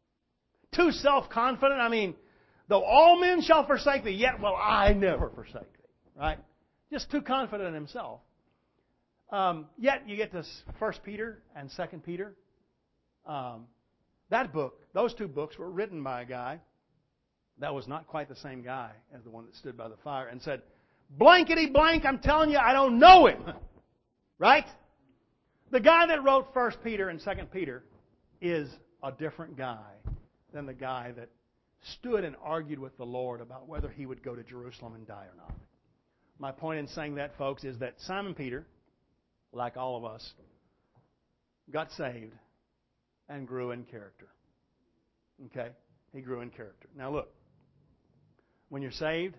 too self-confident. I mean, though all men shall forsake thee, yet will I never forsake thee. Right? Just too confident in himself. Um, yet you get to First Peter and Second Peter. Um, that book, those two books were written by a guy that was not quite the same guy as the one that stood by the fire and said, blankety blank, I'm telling you, I don't know him. Right? The guy that wrote First Peter and Second Peter is a different guy than the guy that stood and argued with the Lord about whether he would go to Jerusalem and die or not. My point in saying that, folks, is that Simon Peter, like all of us, got saved and grew in character. Okay? He grew in character. Now look, when you're saved,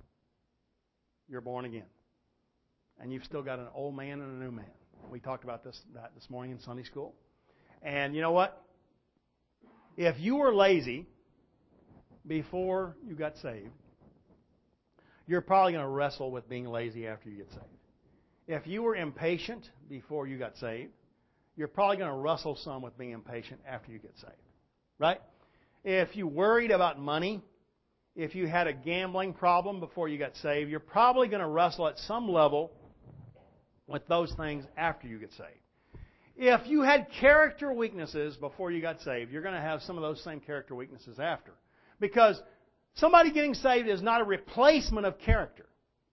you're born again. And you've still got an old man and a new man. We talked about this that this morning in Sunday school. And you know what? If you were lazy before you got saved, you're probably going to wrestle with being lazy after you get saved. If you were impatient before you got saved, you're probably going to wrestle some with being impatient after you get saved. Right? If you worried about money, if you had a gambling problem before you got saved, you're probably going to wrestle at some level with those things after you get saved. If you had character weaknesses before you got saved, you're going to have some of those same character weaknesses after. Because somebody getting saved is not a replacement of character.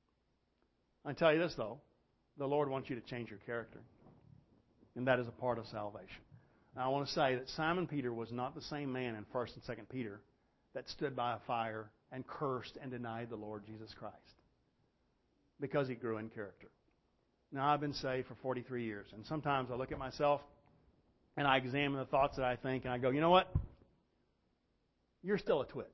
I tell you this, though. The Lord wants you to change your character. And that is a part of salvation. Now, I want to say that Simon Peter was not the same man in First and Second Peter that stood by a fire and cursed and denied the Lord Jesus Christ. Because he grew in character. Now, I've been saved for forty-three years. And sometimes I look at myself and I examine the thoughts that I think and I go, you know what? You're still a twit.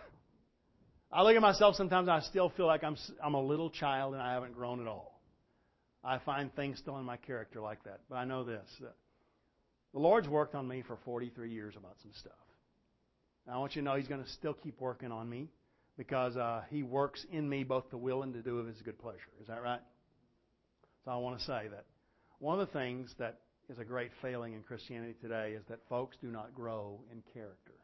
I look at myself sometimes and I still feel like I'm, I'm a little child and I haven't grown at all. I find things still in my character like that. But I know this, that the Lord's worked on me for forty-three years about some stuff. Now, I want you to know He's going to still keep working on me because uh, He works in me both to will and to do of His good pleasure. Is that right? So I want to say that one of the things that is a great failing in Christianity today is that folks do not grow in character.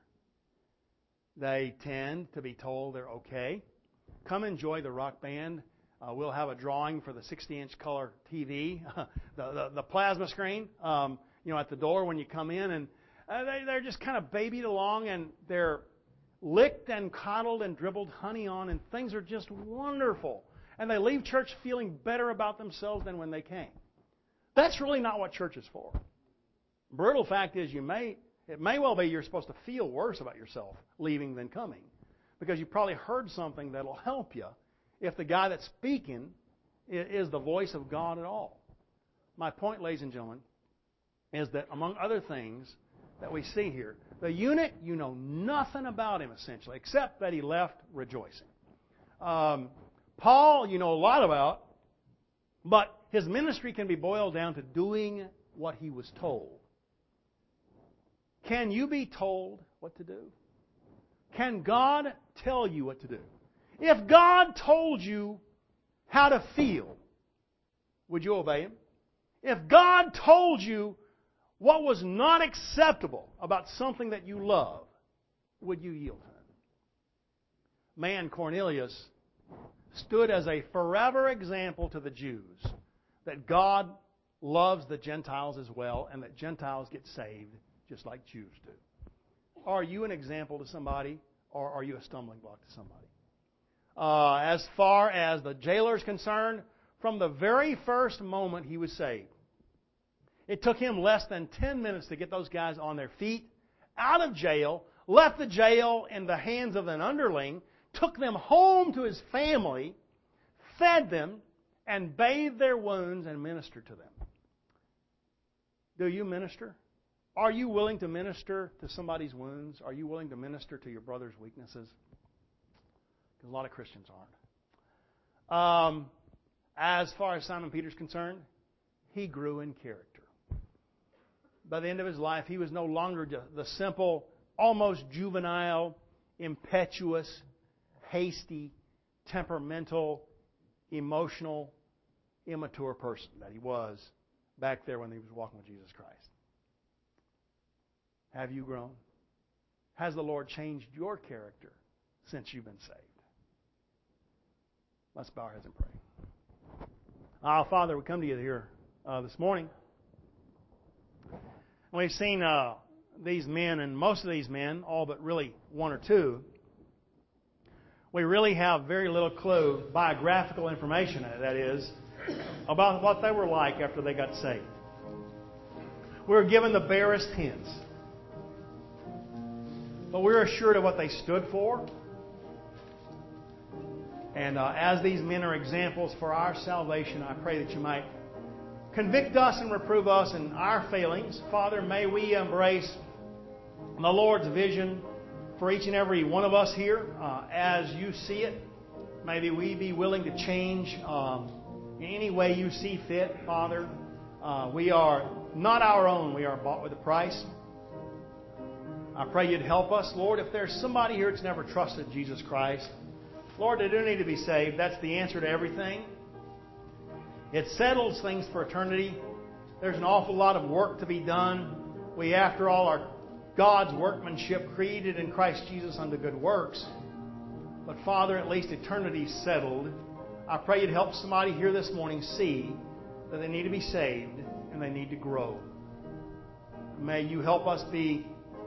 They tend to be told they're okay. Come enjoy the rock band. Uh, we'll have a drawing for the sixty-inch color T V, the, the the plasma screen, um, you know, at the door when you come in, and uh, they they're just kind of babied along, and they're licked and coddled and dribbled honey on, and things are just wonderful, and they leave church feeling better about themselves than when they came. That's really not what church is for. Brutal fact is, you may it may well be you're supposed to feel worse about yourself leaving than coming, because you probably heard something that'll help you. If the guy that's speaking is the voice of God at all. My point, ladies and gentlemen, is that among other things that we see here, the eunuch, you know nothing about him essentially, except that he left rejoicing. Um, Paul, you know a lot about, but his ministry can be boiled down to doing what he was told. Can you be told what to do? Can God tell you what to do? If God told you how to feel, would you obey Him? If God told you what was not acceptable about something that you love, would you yield to Him? Man Cornelius stood as a forever example to the Jews that God loves the Gentiles as well and that Gentiles get saved just like Jews do. Are you an example to somebody, or are you a stumbling block to somebody? Uh, as far as the jailer is concerned, from the very first moment he was saved, it took him less than ten minutes to get those guys on their feet, out of jail, left the jail in the hands of an underling, took them home to his family, fed them, and bathed their wounds and ministered to them. Do you minister? Are you willing to minister to somebody's wounds? Are you willing to minister to your brother's weaknesses? Because a lot of Christians aren't. Um, as far as Simon Peter's concerned, he grew in character. By the end of his life, he was no longer the simple, almost juvenile, impetuous, hasty, temperamental, emotional, immature person that he was back there when he was walking with Jesus Christ. Have you grown? Has the Lord changed your character since you've been saved? Let's bow our heads and pray. Our Father, we come to you here uh, this morning. We've seen uh, these men, and most of these men, all but really one or two, we really have very little clue, biographical information, that is, about what they were like after they got saved. We were given the barest hints. But we're assured of what they stood for. And uh, as these men are examples for our salvation, I pray that you might convict us and reprove us in our failings. Father, may we embrace the Lord's vision for each and every one of us here uh, as you see it. Maybe we be willing to change um, in any way you see fit, Father. Uh, we are not our own. We are bought with a price. I pray You'd help us, Lord. If there's somebody here that's never trusted Jesus Christ, Lord, they do need to be saved. That's the answer to everything. It settles things for eternity. There's an awful lot of work to be done. We, after all, are God's workmanship, created in Christ Jesus unto good works. But Father, at least eternity's settled. I pray You'd help somebody here this morning see that they need to be saved and they need to grow. May You help us be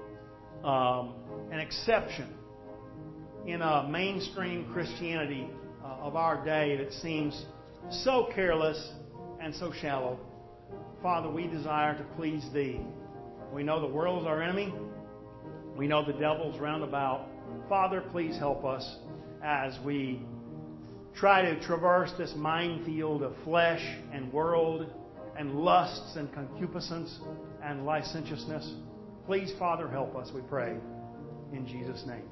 um, an exception in a mainstream Christianity uh, of our day that seems so careless and so shallow. Father, we desire to please Thee. We know the world is our enemy. We know the devil's round about. Father, please help us as we try to traverse this minefield of flesh and world and lusts and concupiscence and licentiousness. Please, Father, help us, we pray. In Jesus' name.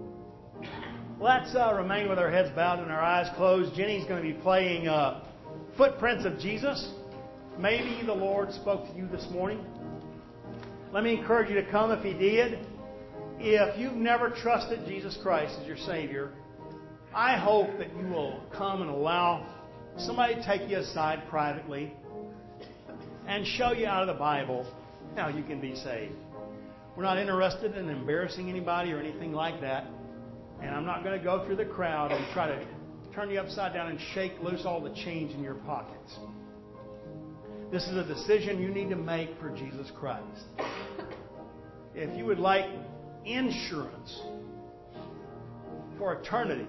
Let's uh, remain with our heads bowed and our eyes closed. Jenny's going to be playing uh, Footprints of Jesus. Maybe the Lord spoke to you this morning. Let me encourage you to come if He did. If you've never trusted Jesus Christ as your Savior, I hope that you will come and allow somebody to take you aside privately and show you out of the Bible how you can be saved. We're not interested in embarrassing anybody or anything like that. And I'm not going to go through the crowd and try to turn you upside down and shake loose all the change in your pockets. This is a decision you need to make for Jesus Christ. If you would like insurance for eternity,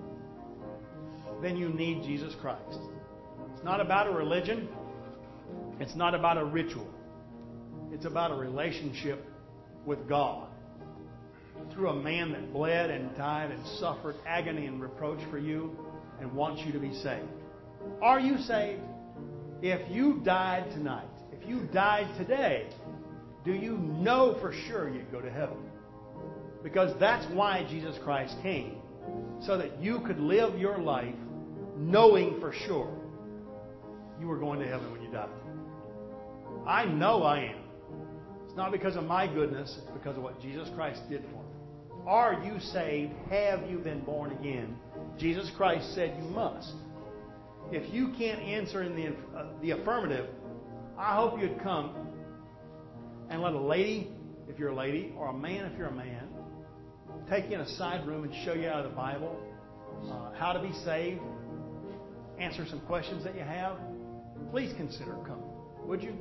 then you need Jesus Christ. It's not about a religion. It's not about a ritual. It's about a relationship with God through a man that bled and died and suffered agony and reproach for you and wants you to be saved. Are you saved? If you died tonight, if you died today, do you know for sure you'd go to heaven? Because that's why Jesus Christ came, so that you could live your life knowing for sure you were going to heaven when you died. I know I am. It's not because of my goodness, it's because of what Jesus Christ did for me. Are you saved? Have you been born again? Jesus Christ said you must. If you can't answer in the, uh, the affirmative, I hope you'd come and let a lady, if you're a lady, or a man, if you're a man, take you in a side room and show you out of the Bible uh, how to be saved, answer some questions that you have. Please consider coming. Would you?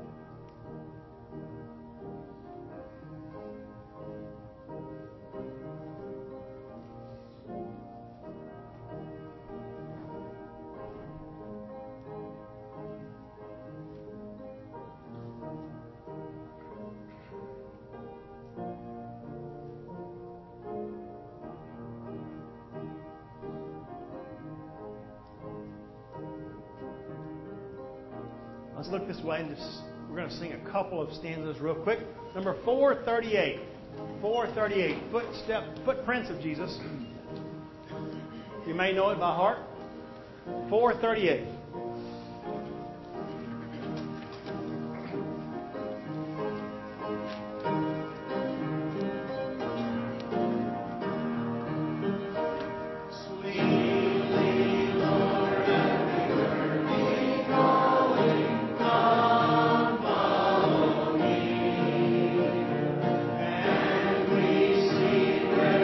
Let's look this way and just, we're going to sing a couple of stanzas real quick. Number four thirty-eight. four thirty-eight. Footstep, Footprints of Jesus. You may know it by heart. four thirty-eight.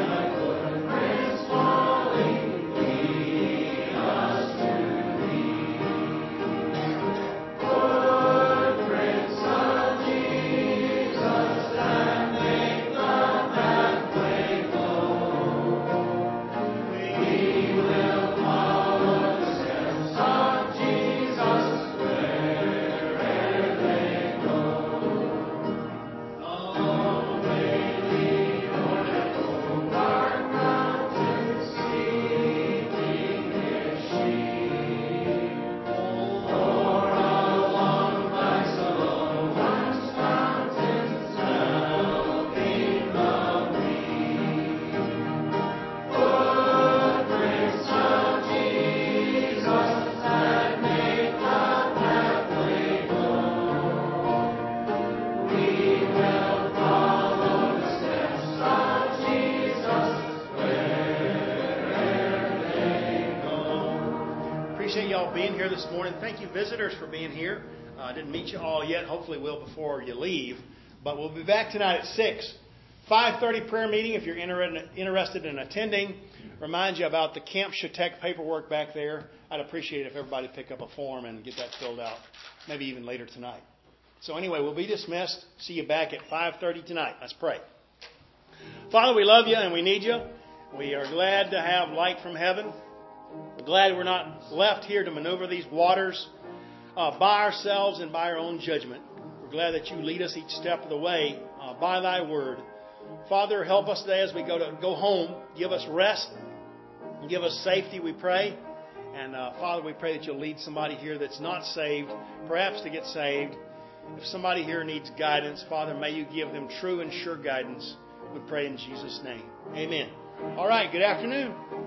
Thank you. y'all being here this morning. Thank you, visitors, for being here. I uh, didn't meet you all yet. Hopefully will before you leave. But we'll be back tonight at six. five thirty prayer meeting if you're interested in attending. Remind you about the Camp Shatek paperwork back there. I'd appreciate it if everybody pick up a form and get that filled out. Maybe even later tonight. So anyway, we'll be dismissed. See you back at five thirty tonight. Let's pray. Father, we love you and we need you. We are glad to have light from heaven. We're glad we're not left here to maneuver these waters uh, by ourselves and by our own judgment. We're glad that you lead us each step of the way uh, by thy word. Father, help us today as we go to go home. Give us rest and give us safety, we pray. And uh, Father, we pray that you'll lead somebody here that's not saved, perhaps to get saved. If somebody here needs guidance, Father, may you give them true and sure guidance. We pray in Jesus' name. Amen. All right, good afternoon.